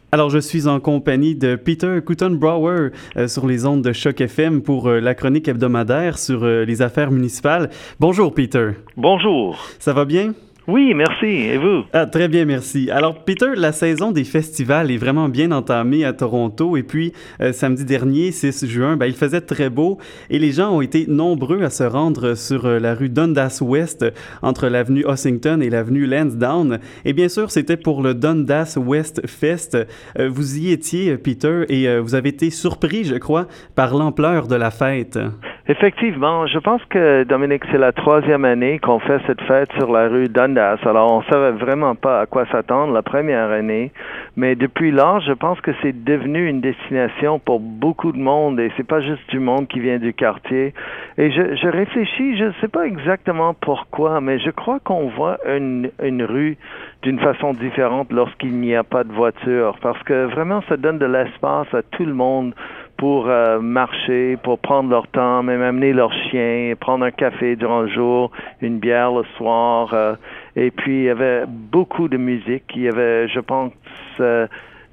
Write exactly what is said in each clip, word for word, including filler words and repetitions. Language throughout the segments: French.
Alors, je suis en compagnie de Peter Coughton-Brower euh, sur les ondes de Choc F M pour euh, la chronique hebdomadaire sur euh, les affaires municipales. Bonjour, Peter. Bonjour. Ça va bien? Oui, merci. Et vous? Ah, très bien, merci. Alors, Peter, la saison des festivals est vraiment bien entamée à Toronto. Et puis, euh, samedi dernier, six juin, ben, il faisait très beau et les gens ont été nombreux à se rendre sur euh, la rue Dundas West, entre l'avenue Ossington et l'avenue Lansdowne. Et bien sûr, c'était pour le Dundas West Fest. Euh, vous y étiez, Peter, et euh, vous avez été surpris, je crois, par l'ampleur de la fête. Effectivement, je pense que, Dominique, c'est la troisième année qu'on fait cette fête sur la rue Dundas. Alors, on savait vraiment pas à quoi s'attendre la première année, mais depuis lors, je pense que c'est devenu une destination pour beaucoup de monde, et c'est pas juste du monde qui vient du quartier. Et je, je réfléchis, je sais pas exactement pourquoi, mais je crois qu'on voit une, une rue d'une façon différente lorsqu'il n'y a pas de voiture, parce que vraiment, ça donne de l'espace à tout le monde pour euh, marcher, pour prendre leur temps, même amener leurs chiens, prendre un café durant le jour, une bière le soir. Euh, et puis, il y avait beaucoup de musique. Il y avait, je pense, euh,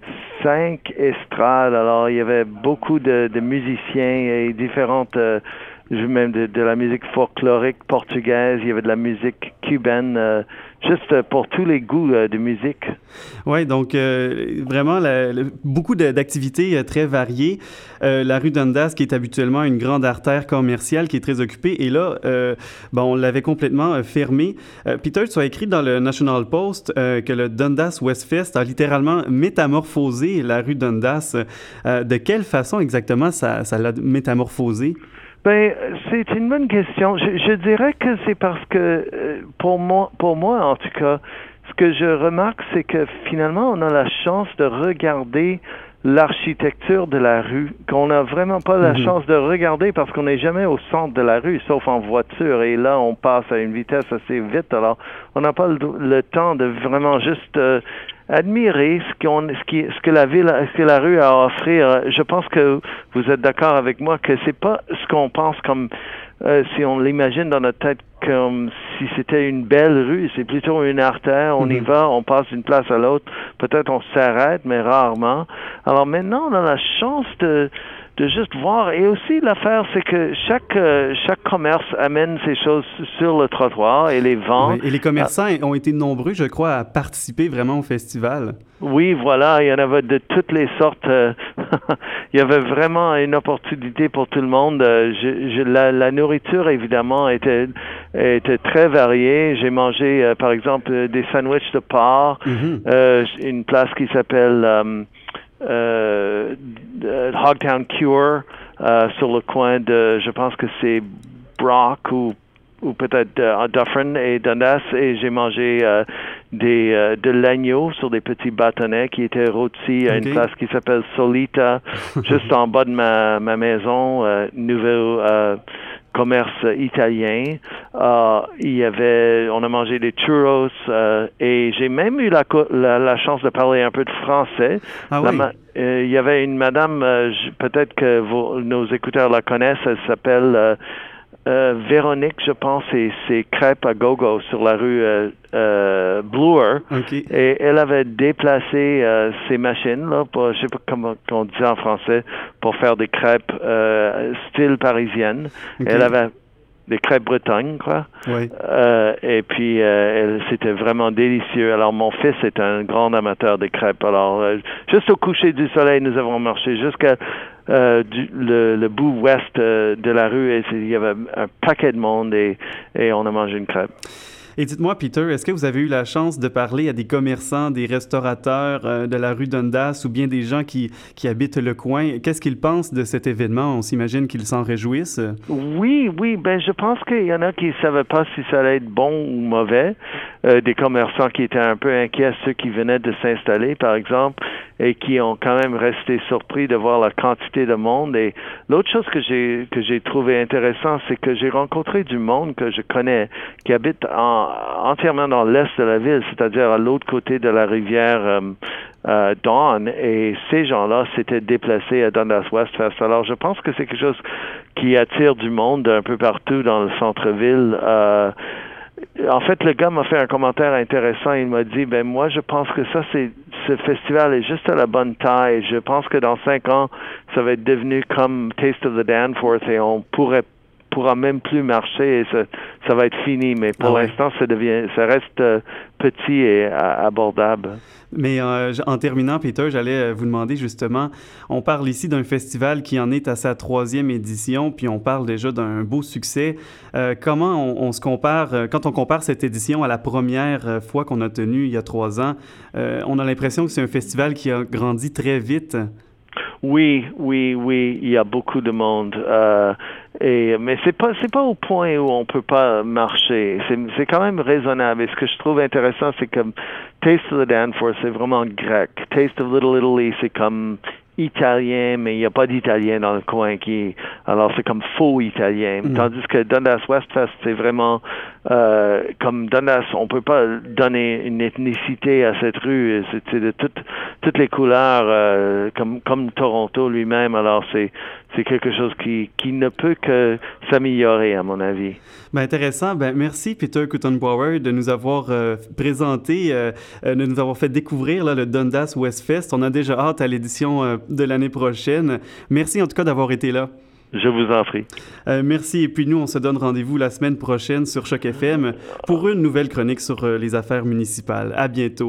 cinq estrades. Alors, il y avait beaucoup de, de musiciens et différentes... Euh, même de, de la musique folklorique portugaise, il y avait de la musique cubaine, euh, juste pour tous les goûts euh, de musique. Oui, donc euh, vraiment la, le, beaucoup de, d'activités euh, très variées. Euh, la rue Dundas, qui est habituellement une grande artère commerciale qui est très occupée, et là, euh, bon, on l'avait complètement euh, fermée. Euh, Peter, tu as écrit dans le National Post euh, que le Dundas Westfest a littéralement métamorphosé la rue Dundas. Euh, de quelle façon exactement ça, ça l'a métamorphosé? Ben, c'est une bonne question. Je, je dirais que c'est parce que, pour moi, pour moi, en tout cas, ce que je remarque, c'est que finalement, on a la chance de regarder l'architecture de la rue, qu'on n'a vraiment pas la mm-hmm. chance de regarder parce qu'on n'est jamais au centre de la rue, sauf en voiture. Et là, on passe à une vitesse assez vite. Alors, on n'a pas le, le temps de vraiment juste euh, admirer ce qu'on, ce qui, ce que la ville, ce que la rue a à offrir. Je pense que vous êtes d'accord avec moi que c'est pas ce qu'on pense comme euh, si on l'imagine dans notre tête comme si c'était une belle rue, c'est plutôt une artère, on mm-hmm. y va, on passe d'une place à l'autre, peut-être on s'arrête, mais rarement. Alors maintenant, on a la chance de de juste voir. Et aussi, l'affaire, c'est que chaque euh, chaque commerce amène ses choses sur le trottoir et les vend. Oui, et les commerçants ah. ont été nombreux, je crois, à participer vraiment au festival. Oui, voilà, il y en avait de toutes les sortes. Euh, il y avait vraiment une opportunité pour tout le monde. Euh, je, je, la, la nourriture, évidemment, était était très variée. J'ai mangé, euh, par exemple, des sandwichs de porc, mm-hmm. euh, une place qui s'appelle... Euh, Euh, Hogtown Cure euh, sur le coin de, je pense que c'est Brock ou ou peut-être euh, Dufferin et Dundas, et j'ai mangé euh, des euh, de l'agneau sur des petits bâtonnets qui étaient rôtis à okay. une place qui s'appelle Solita, juste en bas de ma ma maison, euh, nouveau euh, commerce italien. Euh, il y avait, on a mangé des churros euh, et j'ai même eu la, la, la chance de parler un peu de français. Ah la, oui. euh, il y avait une madame, euh, peut-être que vos, nos écouteurs la connaissent, elle s'appelle euh, euh, Véronique, je pense, et c'est crêpes à gogo sur la rue euh, euh, Bloor. Okay. Et elle avait déplacé euh, ses machines, là, pour, je sais pas comment on dit en français, pour faire des crêpes euh, style parisienne. Okay. Elle avait des crêpes bretonnes, quoi. Oui. Euh, et puis, euh, elle, c'était vraiment délicieux. Alors, mon fils est un grand amateur des crêpes. Alors, euh, juste au coucher du soleil, nous avons marché jusqu'à euh, du, le, le bout ouest euh, de la rue. Et il y avait un paquet de monde et, et on a mangé une crêpe. Et dites-moi, Peter, est-ce que vous avez eu la chance de parler à des commerçants, des restaurateurs euh, de la rue Dundas ou bien des gens qui, qui habitent le coin? Qu'est-ce qu'ils pensent de cet événement? On s'imagine qu'ils s'en réjouissent. Oui, oui. Ben, je pense qu'il y en a qui ne savaient pas si ça allait être bon ou mauvais. Euh, des commerçants qui étaient un peu inquiets, ceux qui venaient de s'installer, par exemple, et qui ont quand même resté surpris de voir la quantité de monde. Et l'autre chose que j'ai que j'ai trouvé intéressant, c'est que j'ai rencontré du monde que je connais, qui habite en, entièrement dans l'est de la ville, c'est-à-dire à l'autre côté de la rivière euh, euh, Dawn. Et ces gens-là s'étaient déplacés à Dundas West Fest. Alors, je pense que c'est quelque chose qui attire du monde un peu partout dans le centre-ville. Euh, En fait, le gars m'a fait un commentaire intéressant. Il m'a dit, ben moi, je pense que ça, c'est ce festival est juste à la bonne taille. Je pense que dans cinq ans, ça va être devenu comme Taste of the Danforth et on pourrait pourra même plus marcher et ça, ça va être fini. Mais pour ah ouais. l'instant, ça devient, ça reste euh, petit et euh, abordable. Mais euh, en terminant, Peter, j'allais vous demander justement, on parle ici d'un festival qui en est à sa troisième édition, puis on parle déjà d'un beau succès. Euh, comment on, on se compare, quand on compare cette édition à la première fois qu'on a tenu il y a trois ans, euh, on a l'impression que c'est un festival qui a grandi très vite. Oui, oui, oui, il y a beaucoup de monde. Euh, et, mais c'est pas, c'est pas au point où on peut pas marcher. C'est, c'est quand même raisonnable. Et ce que je trouve intéressant, c'est que Taste of the Danforth, c'est vraiment grec. Taste of Little Italy, c'est comme italien, mais il n'y a pas d'italien dans le coin qui, alors c'est comme faux italien. Mm. Tandis que Dundas Westfest, c'est vraiment euh, comme Dundas, on peut pas donner une ethnicité à cette rue. C'est, c'est de toutes toutes les couleurs, euh, comme comme Toronto lui-même. Alors c'est c'est quelque chose qui qui ne peut que s'améliorer à mon avis. Ben intéressant. Ben merci Peter Kuttenbauer de nous avoir euh, présenté, euh, de nous avoir fait découvrir là, le Dundas Westfest. On a déjà hâte à l'édition euh, de l'année prochaine. Merci en tout cas d'avoir été là. Je vous en prie. Euh, merci. Et puis nous, on se donne rendez-vous la semaine prochaine sur Choc F M pour une nouvelle chronique sur euh, les affaires municipales. À bientôt.